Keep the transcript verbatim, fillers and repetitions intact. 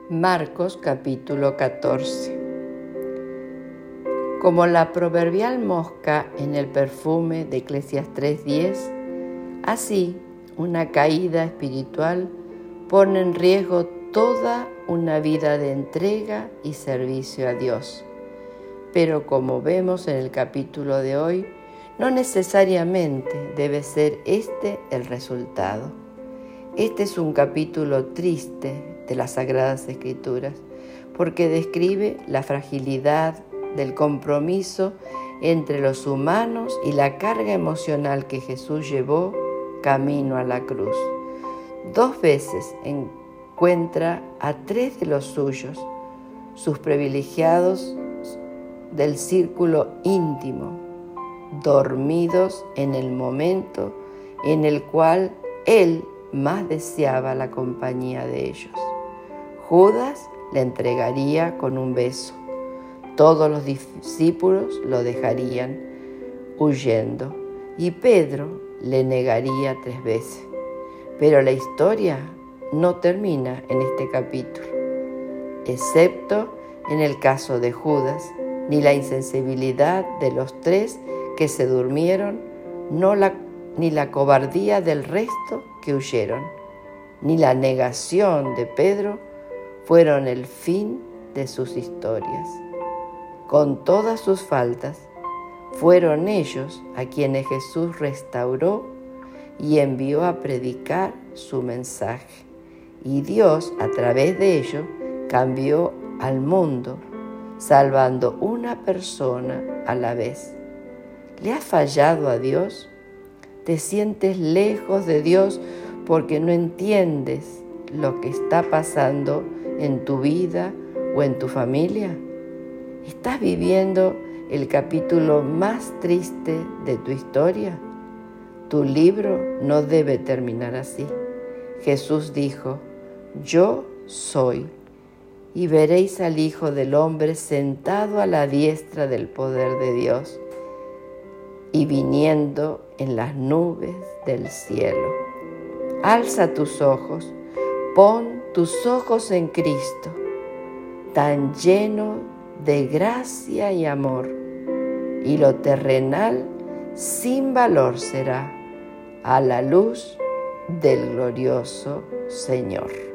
Marcos capítulo catorce. Como la proverbial mosca en el perfume de Eclesiastés tres diez, así una caída espiritual pone en riesgo toda una vida de entrega y servicio a Dios. Pero como vemos en el capítulo de hoy, no necesariamente debe ser este el resultado. Este es un capítulo triste de las Sagradas Escrituras, porque describe la fragilidad del compromiso entre los humanos y la carga emocional que Jesús llevó camino a la cruz. Dos veces encuentra a tres de los suyos, sus privilegiados del círculo íntimo, dormidos en el momento en el cual Él más deseaba la compañía de ellos. Judas le entregaría con un beso. Todos los discípulos lo dejarían huyendo y Pedro le negaría tres veces. Pero la historia no termina en este capítulo, excepto en el caso de Judas, ni la insensibilidad de los tres que se durmieron, no la, ni la cobardía del resto que huyeron, ni la negación de Pedro fueron el fin de sus historias. Con todas sus faltas, fueron ellos a quienes Jesús restauró y envió a predicar su mensaje. Y Dios, a través de ellos, cambió al mundo, salvando una persona a la vez. ¿Le has fallado a Dios? ¿Te sientes lejos de Dios porque no entiendes lo que está pasando en tu vida o en tu familia? ¿Estás viviendo el capítulo más triste de tu historia? Tu libro no debe terminar así. Jesús dijo: Yo soy, y veréis al Hijo del Hombre sentado a la diestra del poder de Dios y viniendo en las nubes del cielo. Alza tus ojos, pon tus ojos en Cristo, tan lleno de gracia y amor, y lo terrenal sin valor será a la luz del glorioso Señor.